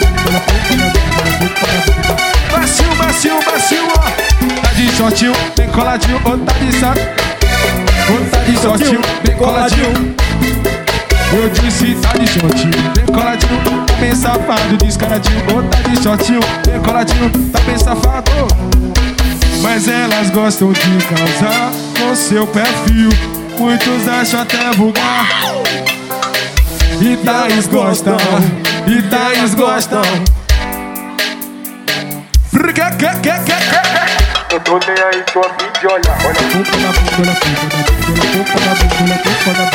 Macio, macio, macio, ó. Tá de shortinho, bem coladinho, ou tá de saco. Ou tá de shortinho, bem coladinho. Eu disse tá de shortinho, bem coladinho, tá bem safado, descaradinho. Ou tá de shortinho, bem coladinho, tá bem safado. Mas elas gostam de causar com seu perfil. Muitos acham até vulgar. E tais gostam, e tais gostam. Eu tô nem aí, tô a fim de olhar. Olha a boca na boca na boca na boca na boca na boca na boca na